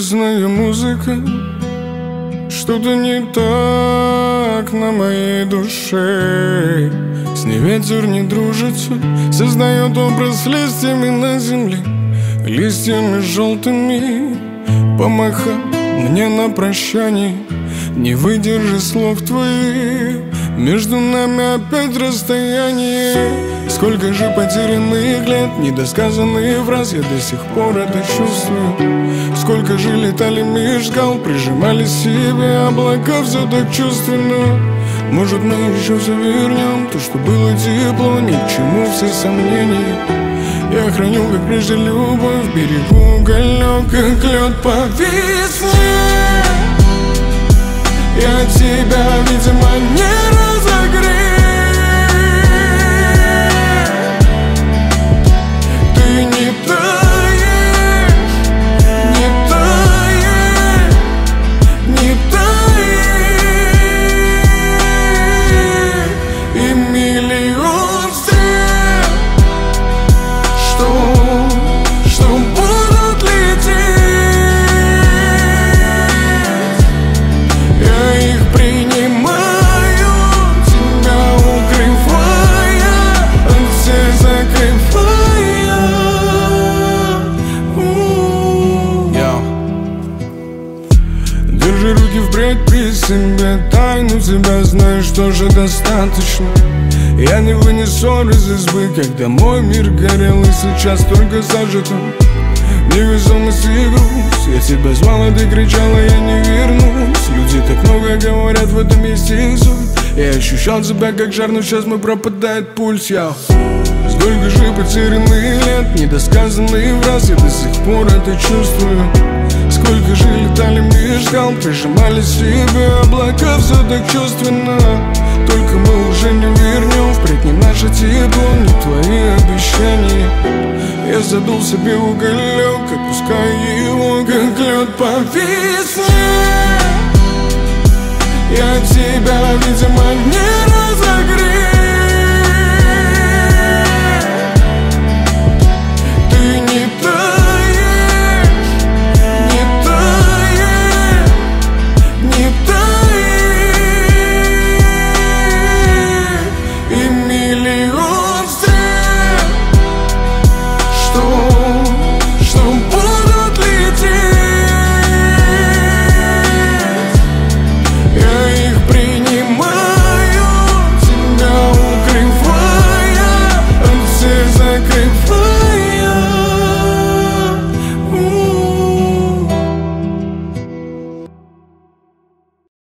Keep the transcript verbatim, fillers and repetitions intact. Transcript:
грустная музыка, что-то не так на моей душе. С ней ветер не дружится, создает образ листьями на земле, листьями желтыми. Помахай мне на прощание, не выдержи слов твоих. Между нами опять расстояние. Сколько же потерянных лет, недосказанных фраз, я до сих пор это чувствую. Сколько же летали меж скал, прижимали себе облака, все так чувственно. Может, мы еще завернем то, что было тепло, ни к чему все сомнения. Я храню, как прежде, любовь, берегу уголек, как лед по весне. Я тебя, видимо, не разогрел. Ты не таешь, не таешь, не таешь. И миллион стрел, что, что будут лететь. Держи руки впредь при себе, тайну тебя знаешь, тоже достаточно. Я не вынес ссор из избы, когда мой мир горел и сейчас только зажито. Невесомость и грусть, я тебя звал, а ты кричала, я не вернусь. Люди так много говорят, в этом есть их суть. Я ощущал тебя как жар, но сейчас мой пропадает пульс, я. Сколько же потерянных лет, недосказанных фраз, я до сих пор это чувствую. Сколько же летали меж скал, прижимали себе облака, все так чувственно. Только мы уже не вернем впредь ни наше тепло, ни твои обещания. Я задул себе уголек, отпускаю его, как лед по весне. Я тебя, видимо, не разогрел.